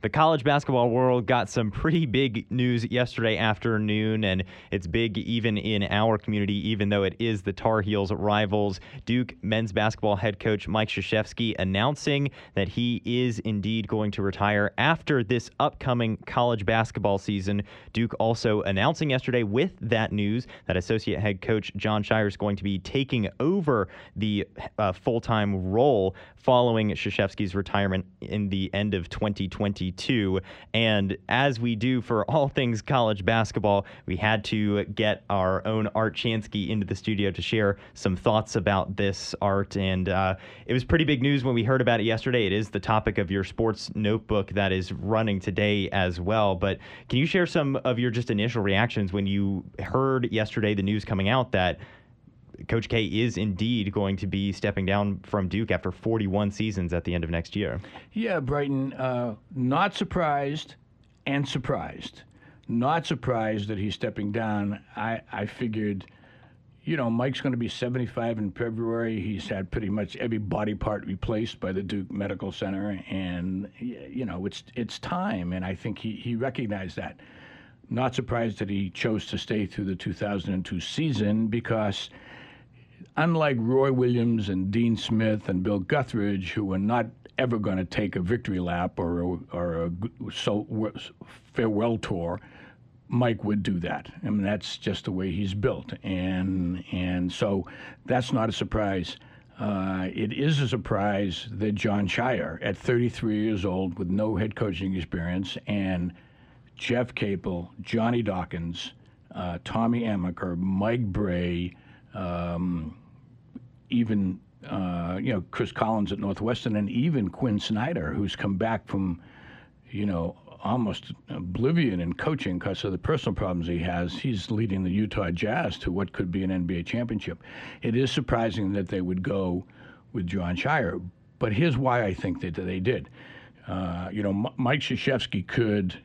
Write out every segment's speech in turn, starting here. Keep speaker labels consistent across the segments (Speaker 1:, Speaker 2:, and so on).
Speaker 1: The college basketball world got some pretty big news yesterday afternoon, and it's big even in our community, even though it is the Tar Heels rivals. Duke men's basketball head coach Mike Krzyzewski announcing that he is indeed going to retire after this upcoming college basketball season. Duke also announcing yesterday with that news that associate head coach Jon Scheyer is going to be taking over the full-time role following Krzyzewski's retirement in the end of 2022. And as we do for all things college basketball, we had to get our own Art Chansky into the studio to share some thoughts about this, Art. And it was pretty big news when we heard about it yesterday. It is the topic of your sports notebook that is running today as well. But can you share some of your just initial reactions when you heard yesterday the news coming out that Coach K is indeed going to be stepping down from Duke after 41 seasons at the end of next year?
Speaker 2: Yeah, Brighton, not surprised and surprised. Not surprised that he's stepping down. I figured, Mike's going to be 75 in February. He's had pretty much every body part replaced by the Duke Medical Center, and, it's time, and I think he recognized that. Not surprised that he chose to stay through the 2002 season because unlike Roy Williams and Dean Smith and Bill Guthridge, who were not ever going to take a victory lap or a farewell tour, Mike would do that. I mean, that's just the way he's built. And so that's not a surprise. It is a surprise that Jon Scheyer, at 33 years old with no head coaching experience, and Jeff Capel, Johnny Dawkins, Tommy Amaker, Mike Bray, even Chris Collins at Northwestern, and even Quinn Snyder, who's come back from almost oblivion in coaching because of the personal problems he has. He's leading the Utah Jazz to what could be an NBA championship. It is surprising that they would go with Jon Scheyer, but here's why I think that they did. Mike Krzyzewski could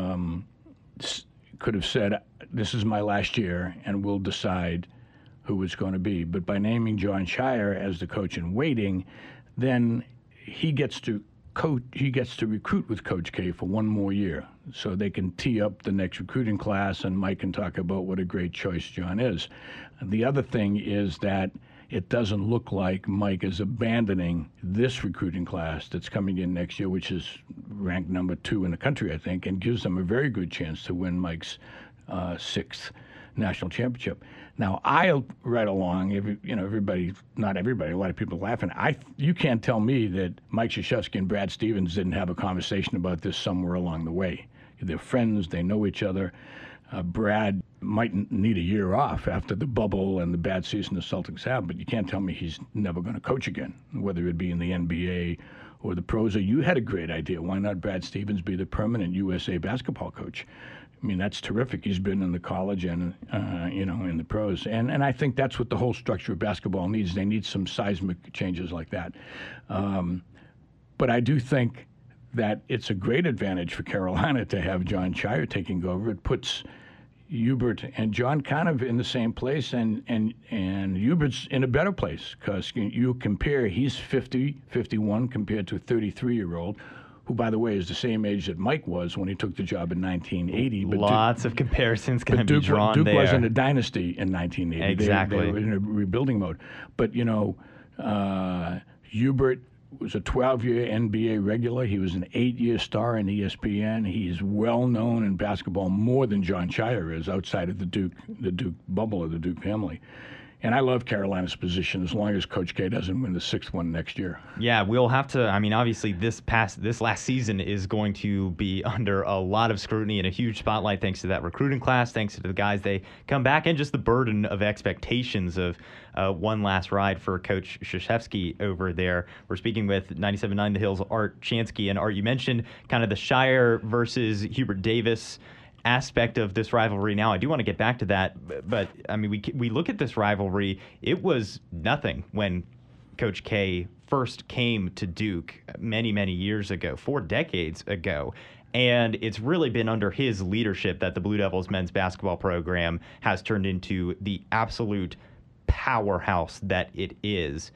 Speaker 2: have said, "This is my last year, and we'll decide who it's going to be." But by naming Jon Scheyer as the coach in waiting, then he gets to recruit with Coach K for one more year, so they can tee up the next recruiting class, and Mike can talk about what a great choice Jon is. The other thing is that it doesn't look like Mike is abandoning this recruiting class that's coming in next year, which is ranked number 2 in the country, I think, and gives them a very good chance to win Mike's 6th national championship. Now, I'll right along, everybody, not everybody, a lot of people laughing. You can't tell me that Mike Krzyzewski and Brad Stevens didn't have a conversation about this somewhere along the way. They're friends, they know each other. Brad might need a year off after the bubble and the bad season the Celtics have, but you can't tell me he's never going to coach again, whether it be in the NBA or the pros. Or you had a great idea. Why not Brad Stevens be the permanent USA basketball coach? I mean, that's terrific. He's been in the college and, in the pros. And I think that's what the whole structure of basketball needs. They need some seismic changes like that. But I do think that it's a great advantage for Carolina to have Jon Scheyer taking over. It puts Hubert and Jon kind of in the same place, and Hubert's in a better place because you compare, he's 51 compared to a 33-year-old, who, by the way, is the same age that Mike was when he took the job in 1980. But
Speaker 1: Lots of comparisons going to be drawn
Speaker 2: Duke
Speaker 1: there.
Speaker 2: Duke wasn't a dynasty in 1980.
Speaker 1: Exactly.
Speaker 2: They were in a rebuilding mode. But, Hubert was a 12-year NBA regular. He was an 8-year star in ESPN. He's well known in basketball more than Jon Scheyer is outside of the Duke bubble of the Duke family. And I love Carolina's position as long as Coach K doesn't win the 6th one next year.
Speaker 1: Yeah, we'll have to. I mean, obviously, this last season is going to be under a lot of scrutiny and a huge spotlight thanks to that recruiting class, thanks to the guys they come back, and just the burden of expectations of one last ride for Coach Krzyzewski over there. We're speaking with 97.9 The Hill's Art Chansky. And Art, you mentioned kind of the Scheyer versus Hubert Davis aspect of this rivalry. Now, I do want to get back to that, but I mean, we look at this rivalry. It was nothing when Coach K first came to Duke many, many years ago, 4 decades ago. And it's really been under his leadership that the Blue Devils men's basketball program has turned into the absolute powerhouse that it is.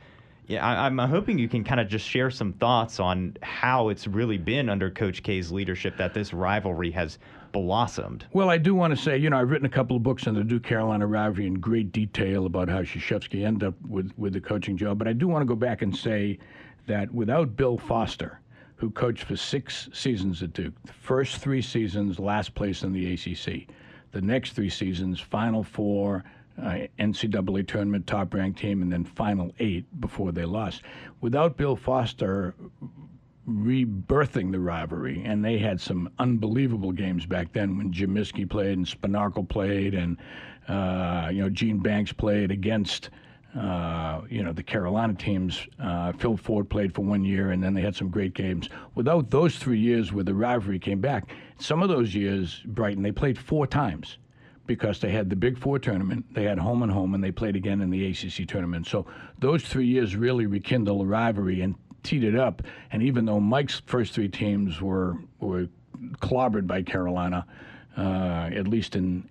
Speaker 1: Yeah, I'm hoping you can kind of just share some thoughts on how it's really been under Coach K's leadership that this rivalry has blossomed.
Speaker 2: Well, I do want to say, I've written a couple of books on the Duke-Carolina rivalry in great detail about how Krzyzewski ended up with the coaching job. But I do want to go back and say that without Bill Foster, who coached for 6 seasons at Duke, the first 3 seasons, last place in the ACC. The next 3 seasons, Final Four, NCAA tournament, top-ranked team, and then Final 8 before they lost. Without Bill Foster rebirthing the rivalry, and they had some unbelievable games back then when Jim Miskey played and Spinarkel played and Gene Banks played against the Carolina teams. Phil Ford played for 1 year, and then they had some great games. Without those 3 years where the rivalry came back, some of those years, Brighton, they played 4 times because they had the Big Four tournament, they had home and home, and they played again in the ACC tournament. So those 3 years really rekindled the rivalry and teed it up. And even though Mike's first 3 teams were clobbered by Carolina, at least in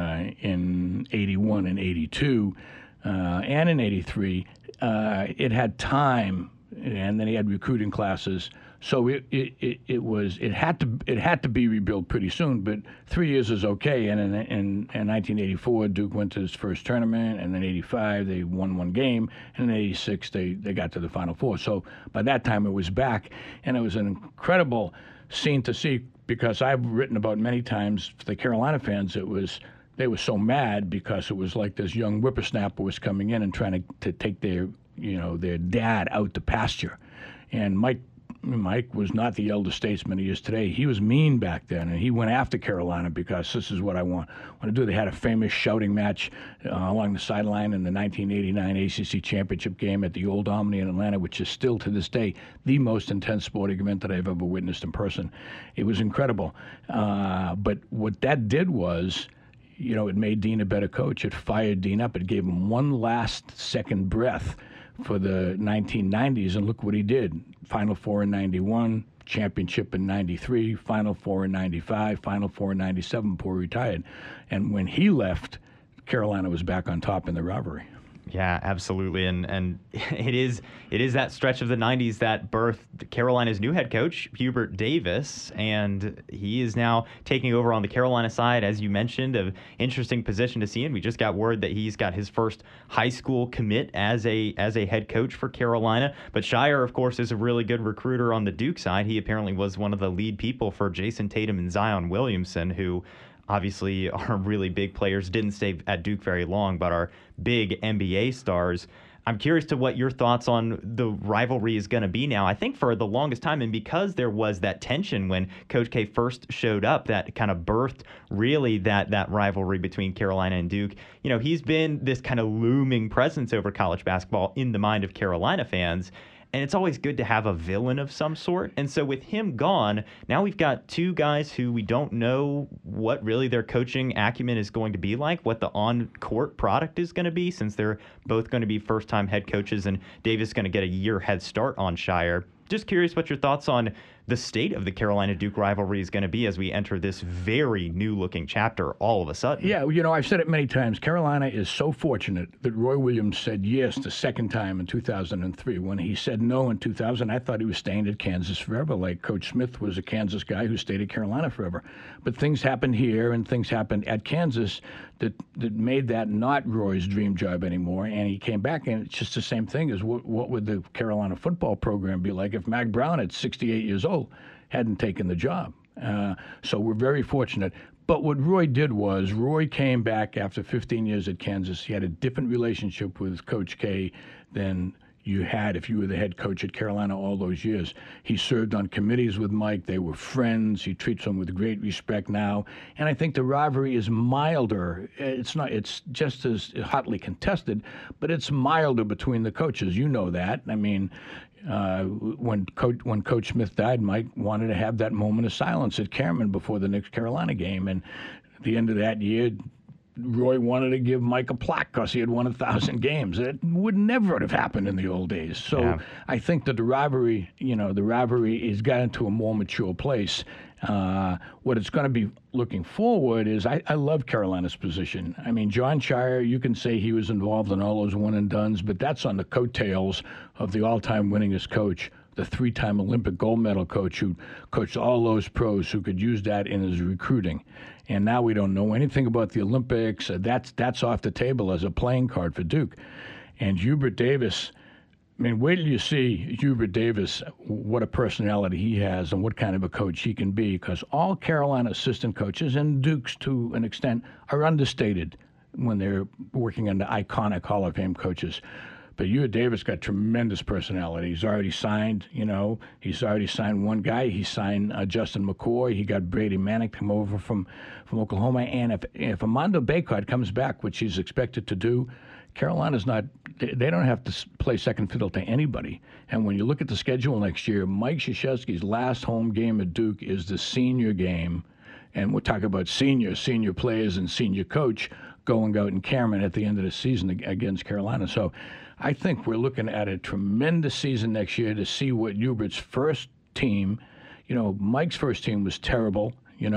Speaker 2: 81 and 82, and in 83, it had time, and then he had recruiting classes. So it had to be rebuilt pretty soon. But 3 years is okay. And in 1984, Duke went to his first tournament, and then 85 they won 1 game, and in 86 they got to the Final Four. So by that time it was back, and it was an incredible scene to see, because I've written about many times for the Carolina fans, they were so mad because it was like this young whippersnapper was coming in and trying to take their dad out to pasture. And Mike was not the elder statesman he is today. He was mean back then, and he went after Carolina because this is what I want to do. They had a famous shouting match along the sideline in the 1989 ACC championship game at the Old Omni in Atlanta, which is still to this day the most intense sporting event that I've ever witnessed in person. It was incredible. But what that did was, it made Dean a better coach. It fired Dean up. It gave him one last second breath for the 1990s, and look what he did. Final Four in 91, championship in 93, Final Four in 95, Final Four in 97 before he retired. And when he left, Carolina was back on top in the rivalry.
Speaker 1: Yeah, absolutely. And it is that stretch of the 90s that birthed Carolina's new head coach, Hubert Davis, and he is now taking over on the Carolina side, as you mentioned, of interesting position to see. And we just got word that he's got his first high school commit as a head coach for Carolina. But Scheyer, of course, is a really good recruiter on the Duke side. He apparently was one of the lead people for Jason Tatum and Zion Williamson, who obviously are really big players, didn't stay at Duke very long, but are big NBA stars. I'm curious to what your thoughts on the rivalry is going to be now. I think for the longest time, and because there was that tension when Coach K first showed up, that kind of birthed really that rivalry between Carolina and Duke. He's been this kind of looming presence over college basketball in the mind of Carolina fans. And it's always good to have a villain of some sort. And so with him gone, now we've got 2 guys who we don't know what really their coaching acumen is going to be like, what the on-court product is going to be, since they're both going to be first-time head coaches, and Davis is going to get a year head start on Scheyer. Just curious what your thoughts on the state of the Carolina-Duke rivalry is going to be as we enter this very new-looking chapter all of a sudden.
Speaker 2: Yeah, I've said it many times. Carolina is so fortunate that Roy Williams said yes the second time in 2003. When he said no in 2000, I thought he was staying at Kansas forever, like Coach Smith was a Kansas guy who stayed at Carolina forever. But things happened here and things happened at Kansas that made that not Roy's dream job anymore, and he came back, and it's just the same thing as what would the Carolina football program be like if Mack Brown at 68 years old hadn't taken the job. So we're very fortunate. But what Roy did was, Roy came back after 15 years at Kansas. He had a different relationship with Coach K than you had if you were the head coach at Carolina all those years. He served on committees with Mike. They were friends. He treats them with great respect now. And I think the rivalry is milder. It's just as hotly contested, but it's milder between the coaches. You know that. I mean, when Coach Smith died, Mike wanted to have that moment of silence at Cameron before the next Carolina game. And at the end of that year, Roy wanted to give Mike a plaque because he had won 1,000 games. It would never have happened in the old days. So yeah. I think that the rivalry has gotten to a more mature place. What it's going to be looking forward is I love Carolina's position. I mean, John Shire, you can say he was involved in all those one and dones, but that's on the coattails of the all-time winningest coach, the 3-time Olympic gold medal coach who coached all those pros who could use that in his recruiting. And now we don't know anything about the Olympics. That's off the table as a playing card for Duke. And Hubert Davis, I mean, wait till you see Hubert Davis, what a personality he has and what kind of a coach he can be, because all Carolina assistant coaches, and Duke's to an extent, are understated when they're working under iconic Hall of Fame coaches. But Hubert Davis got tremendous personality. He's already signed, he's already signed one guy. He signed Justin McCoy. He got Brady Manick come over from Oklahoma. And if Armando Bacot comes back, which he's expected to do, Carolina's not, they don't have to play second fiddle to anybody. And when you look at the schedule next year, Mike Krzyzewski's last home game at Duke is the senior game. And we'll talk about senior players and senior coach going out in Cameron at the end of the season against Carolina. So I think we're looking at a tremendous season next year to see what Hubert's first team, Mike's first team was terrible.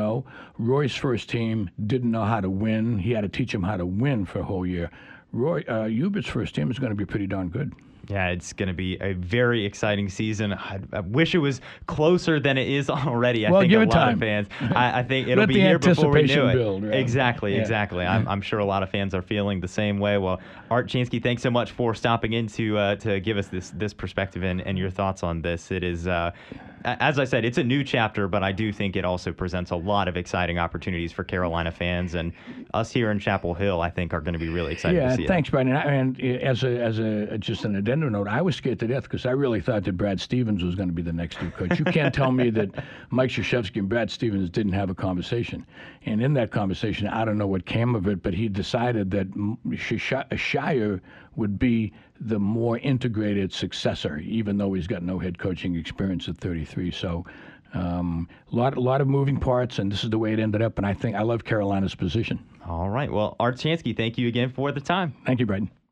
Speaker 2: Roy's first team didn't know how to win. He had to teach him how to win for a whole year. Hubert's first team is going to be pretty darn good.
Speaker 1: Yeah, it's going to be a very exciting season. I wish it was closer than it is already. I think
Speaker 2: give
Speaker 1: a
Speaker 2: it
Speaker 1: lot
Speaker 2: time.
Speaker 1: of fans. I think it'll
Speaker 2: Let
Speaker 1: be
Speaker 2: the
Speaker 1: here before we
Speaker 2: anticipation
Speaker 1: knew it.
Speaker 2: build, right?
Speaker 1: Exactly.
Speaker 2: Yeah.
Speaker 1: I'm sure a lot of fans are feeling the same way. Well, Art Chansky, thanks so much for stopping in to give us this perspective and your thoughts on this. It is, as I said, it's a new chapter, but I do think it also presents a lot of exciting opportunities for Carolina fans, and us here in Chapel Hill, I think, are going to be really excited to see it.
Speaker 2: Thanks, Brian. And as a just an addendum note, I was scared to death because I really thought that Brad Stevens was going to be the next Duke coach. You can't tell me that Mike Krzyzewski and Brad Stevens didn't have a conversation. And in that conversation, I don't know what came of it, but he decided that Shire would be the more integrated successor, even though he's got no head coaching experience at 33. So a lot of moving parts, and this is the way it ended up. And I love Carolina's position.
Speaker 1: All right. Well, Art Chansky, thank you again for the time.
Speaker 2: Thank you, Bryden.